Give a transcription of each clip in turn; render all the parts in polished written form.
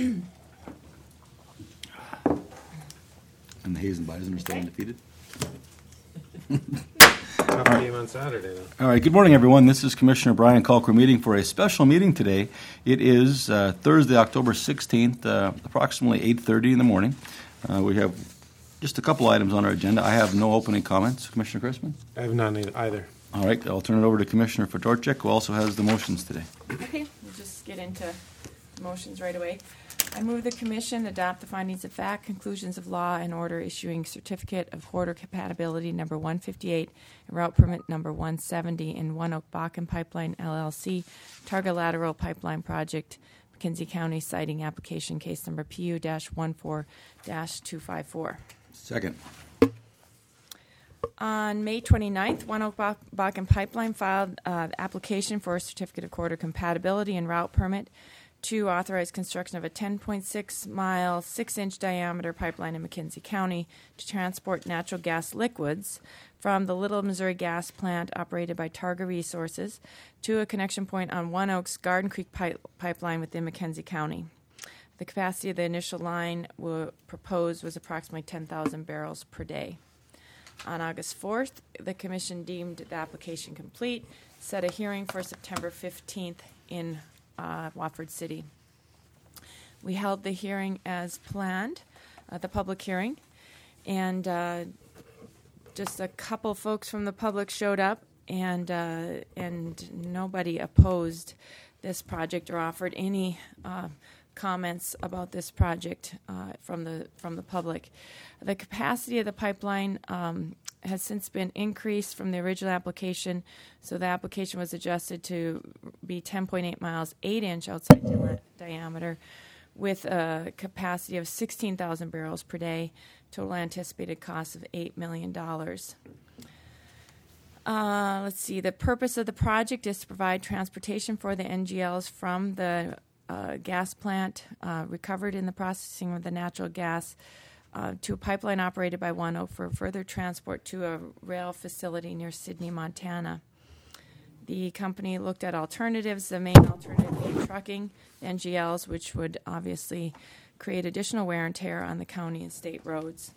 And the Hazen Bison are still undefeated. Tough game on Saturday, though. All right, good morning, everyone. This is Commissioner Brian Colquitt meeting for a special meeting today. It is Thursday, October 16th, approximately 8:30 in the morning. We have just a couple items on our agenda. I have no opening comments. Commissioner Chrisman? I have none either. All right, I'll turn it over to Commissioner Fedorchak, who also has the motions today. Okay, we'll just get into motions right away. I move the Commission adopt the findings of fact, conclusions of law, and order issuing certificate of corridor compatibility number 158 and route permit number 170 in One Oak Bakken Pipeline LLC, Targa Lateral Pipeline Project, McKenzie County Siting Application Case Number PU-14-254. Second. On May 29th, One Oak Bakken Pipeline filed application for a certificate of corridor compatibility and route permit to authorize construction of a 10.6-mile, 6-inch diameter pipeline in McKenzie County to transport natural gas liquids from the Little Missouri Gas Plant operated by Targa Resources to a connection point on One Oak's Garden Creek pipeline within McKenzie County. The capacity of the initial line proposed was approximately 10,000 barrels per day. On August 4th, the Commission deemed the application complete, set a hearing for September 15th in Watford City. We held the hearing as planned, the public hearing, and just a couple folks from the public showed up, and nobody opposed this project or offered any comments about this project from the public. The capacity of the pipeline has since been increased from the original application, so the application was adjusted to be 10.8 miles, 8-inch outside diameter, with a capacity of 16,000 barrels per day, total anticipated cost of $8 million. Let's see, the purpose of the project is to provide transportation for the NGLs from the gas plant recovered in the processing of the natural gas to a pipeline operated by One Oak for further transport to a rail facility near Sidney, Montana. The company looked at alternatives. The main alternative being trucking NGLs, which would obviously create additional wear and tear on the county and state roads.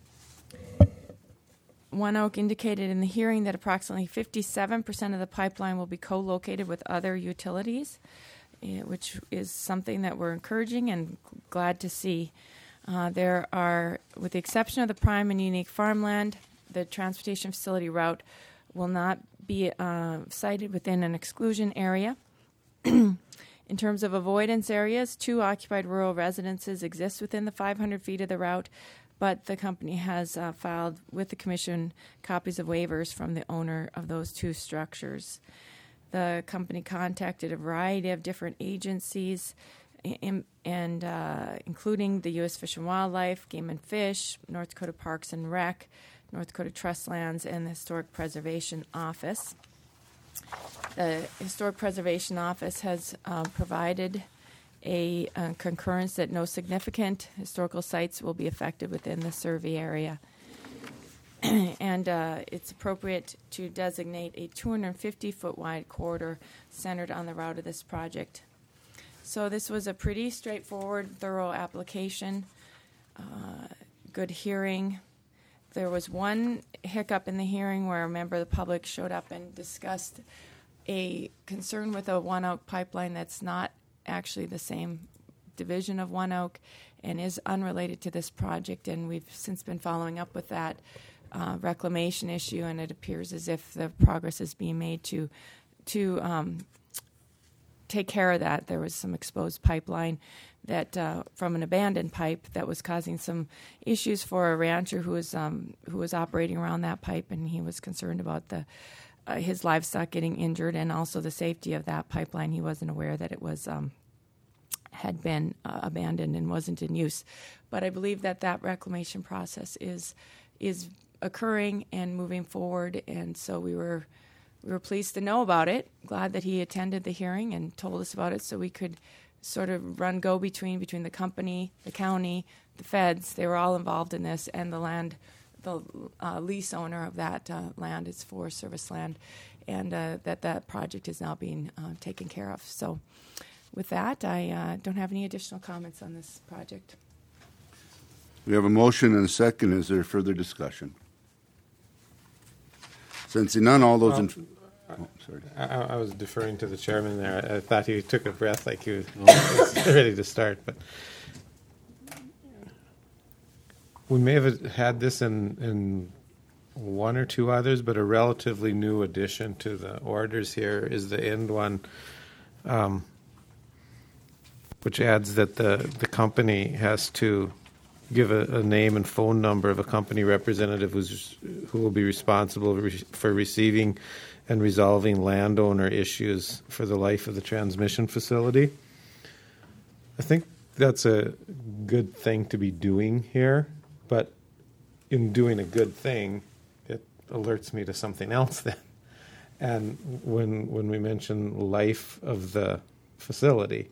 One Oak indicated in the hearing that approximately 57% of the pipeline will be co-located with other utilities, which is something that we're encouraging and glad to see. There are, with the exception of the prime and unique farmland, the transportation facility route will not be sited within an exclusion area. In terms of avoidance areas, 2 occupied rural residences exist within the 500 feet of the route, but the company has filed with the Commission copies of waivers from the owner of those 2 structures. The company contacted a variety of different agencies, including the U.S. Fish and Wildlife, Game and Fish, North Dakota Parks and Rec, North Dakota Trust Lands, and the Historic Preservation Office. The Historic Preservation Office has provided a concurrence that no significant historical sites will be affected within the survey area. And it's appropriate to designate a 250-foot wide corridor centered on the route of this project. So this was a pretty straightforward, thorough application, good hearing. There was one hiccup in the hearing where a member of the public showed up and discussed a concern with a One Oak pipeline that's not actually the same division of One Oak and is unrelated to this project, and we've since been following up with that reclamation issue, and it appears as if the progress is being made to take care of that. There was some exposed pipeline that from an abandoned pipe that was causing some issues for a rancher who was operating around that pipe, and he was concerned about his livestock getting injured and also the safety of that pipeline. He wasn't aware that it was had been abandoned and wasn't in use. But I believe that reclamation process is occurring and moving forward, and so we were pleased to know about it. Glad that he attended the hearing and told us about it, so we could sort of run go-between between the company, the county, the feds. They were all involved in this, and the lease owner of that land is Forest Service land, and that project is now being taken care of. So with that, I don't have any additional comments on this project. We have a motion and a second. Is there further discussion? Sensing none, all those in... Oh, sorry. I was deferring to the chairman there. I thought he took a breath like he was ready to start, but we may have had this in one or two others, but a relatively new addition to the orders here is the end one, which adds that the company has to give a name and phone number of a company representative who will be responsible for receiving and resolving landowner issues for the life of the transmission facility. I think that's a good thing to be doing here, but in doing a good thing, it alerts me to something else then. And when we mention life of the facility,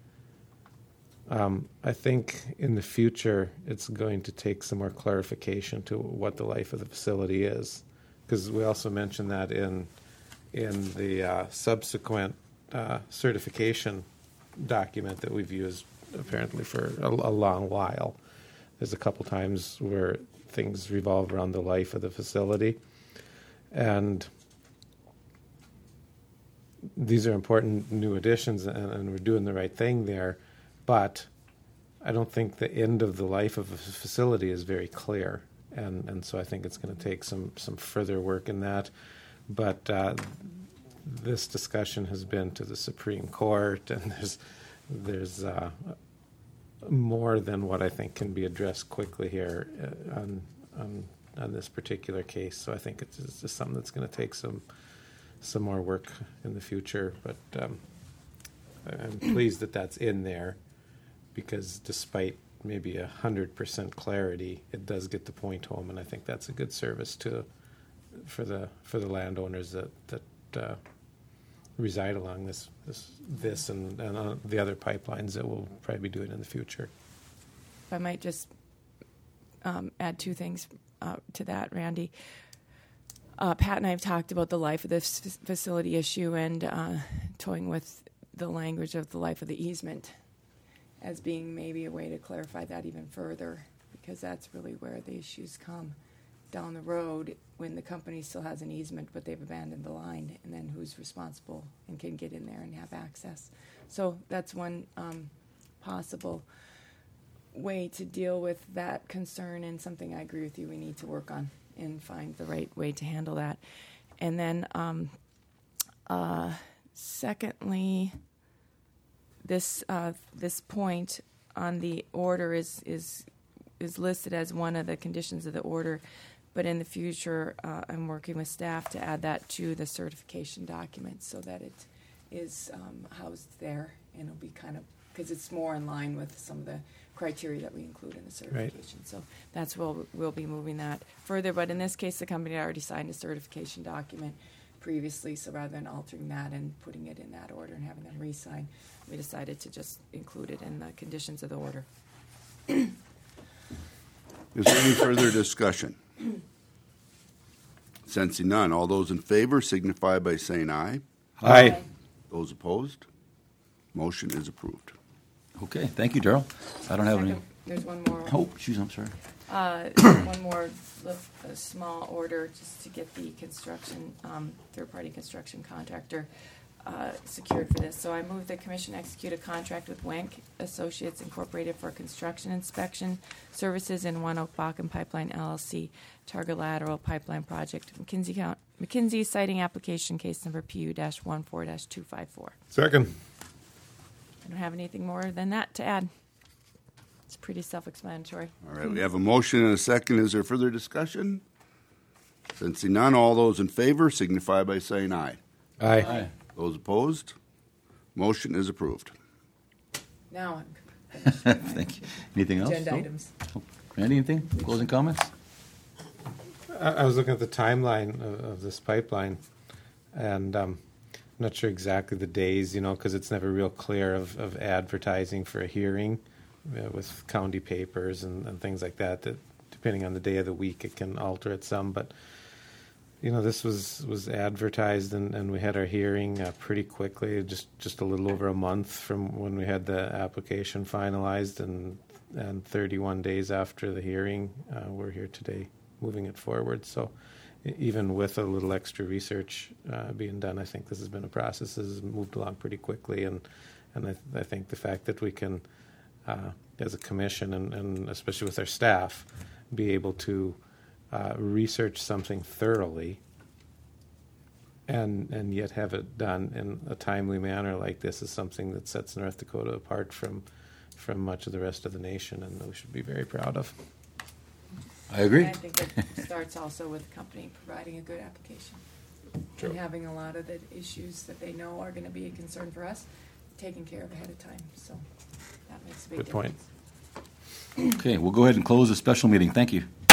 I think in the future it's going to take some more clarification to what the life of the facility is, because we also mentioned that in the subsequent certification document that we've used apparently for a long while. There's a couple times where things revolve around the life of the facility, and these are important new additions, and we're doing the right thing there. But I don't think the end of the life of a facility is very clear, and so I think it's going to take some further work in that. But this discussion has been to the Supreme Court, and there's more than what I think can be addressed quickly here on this particular case. So I think it's just something that's going to take some more work in the future. But I'm pleased that that's in there, because despite maybe 100% clarity, it does get the point home, and I think that's a good service for the landowners that reside along this and the other pipelines that we'll probably be doing in the future. If I might just add two things to that, Randy. Pat and I have talked about the life of this facility issue and toying with the language of the life of the easement as being maybe a way to clarify that even further, because that's really where the issues come down the road when the company still has an easement but they've abandoned the line, and then who's responsible and can get in there and have access. So that's one possible way to deal with that concern, and something I agree with you we need to work on and find the right way to handle that. And then secondly, this point on the order is listed as one of the conditions of the order, but in the future I'm working with staff to add that to the certification document so that it is housed there, and it'll be kind of, because it's more in line with some of the criteria that we include in the certification. Right. So that's where we'll be moving that further. But in this case, the company had already signed a certification document previously, so rather than altering that and putting it in that order and having them re-sign, we decided to just include it in the conditions of the order. Is there any further discussion? Sensing none, all those in favor signify by saying aye. Aye. Those opposed? Motion is approved. Okay, thank you, Darrell. I don't have any. There's one more. Oh, geez, I'm sorry. One more small order just to get the construction, third-party construction contractor secured for this. So I move the commission execute a contract with Wank Associates Incorporated for construction inspection services in One Oak Bakken Pipeline LLC Targa Lateral Pipeline Project, McKinsey Siting Application Case Number PU-14-254. Second. I don't have anything more than that to add. It's pretty self-explanatory. All right, we have a motion and a second. Is there further discussion? Sensing none, all those in favor signify by saying aye. Aye. Aye. Those opposed? Motion is approved. Now I'm finished. Thank you. Anything else? Agenda No? items. Randy, anything? Closing comments? I was looking at the timeline of this pipeline, and I'm not sure exactly the days, because it's never real clear of advertising for a hearing with county papers and things like that, that depending on the day of the week, it can alter it some. But, this was advertised, and we had our hearing pretty quickly, just a little over a month from when we had the application finalized, and 31 days after the hearing, we're here today moving it forward. So even with a little extra research being done, I think this has been a process that has moved along pretty quickly, and I think the fact that we can, as a commission, and especially with our staff, be able to research something thoroughly and yet have it done in a timely manner like this is something that sets North Dakota apart from much of the rest of the nation, and we should be very proud of. I agree. And I think it starts also with the company providing a good application. True. And having a lot of the issues that they know are going to be a concern for us taken care of ahead of time. So that makes a big Good point. difference. Okay, we'll go ahead and close the special meeting. Thank you.